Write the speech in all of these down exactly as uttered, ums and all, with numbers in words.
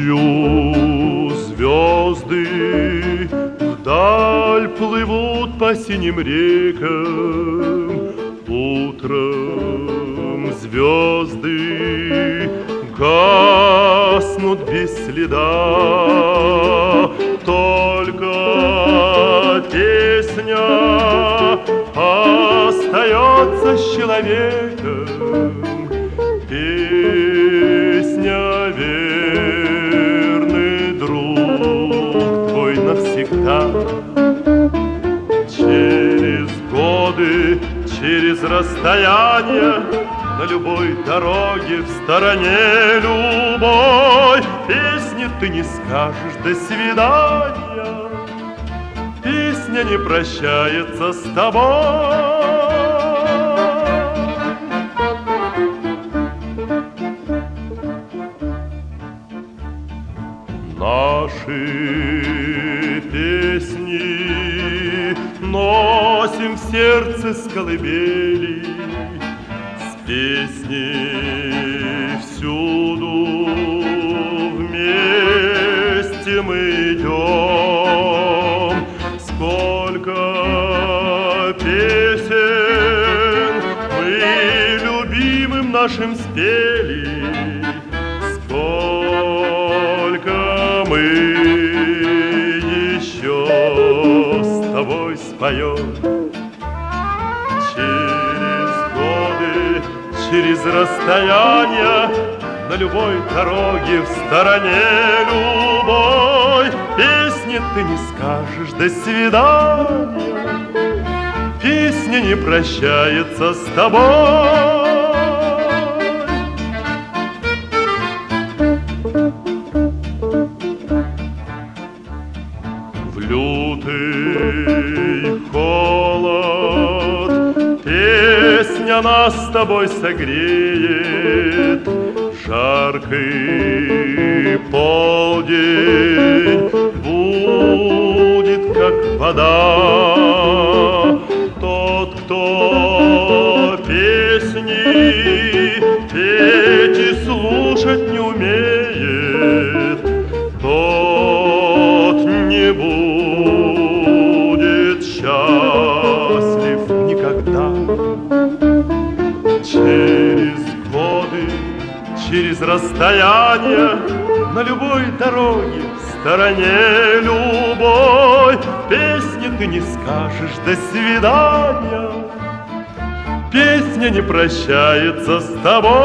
Ночью звезды вдаль плывут по синим рекам, утром звезды гаснут без следа, только песня остается с человеком, песня верный друг твой навсегда. Через годы, через расстояние, на любой дороге, в стороне любой песни ты не скажешь «до свидания». Песня не прощается с тобой. Наши песни носим в сердце с колыбели, с песней всюду вместе мы идем. Сколько песен мы любимым нашим спели, сколько мы еще с тобой споем. Через годы, через расстояние, на любой дороге, в стороне любой песни ты не скажешь «до свидания». Песня не прощается с тобой. В лютый холод песня нас с тобой согреет, жаркий полдень будет как вода. Тот, кто песни эти слушать не умеет, тот не будет счастлив никогда. Через годы, через расстояние, на любой дороге, в стороне любой песни ты не скажешь «до свидания». Песня не прощается с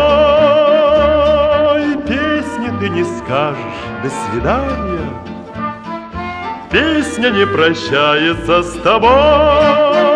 тобой. Песни ты не скажешь «до свидания». Песня не прощается с тобой.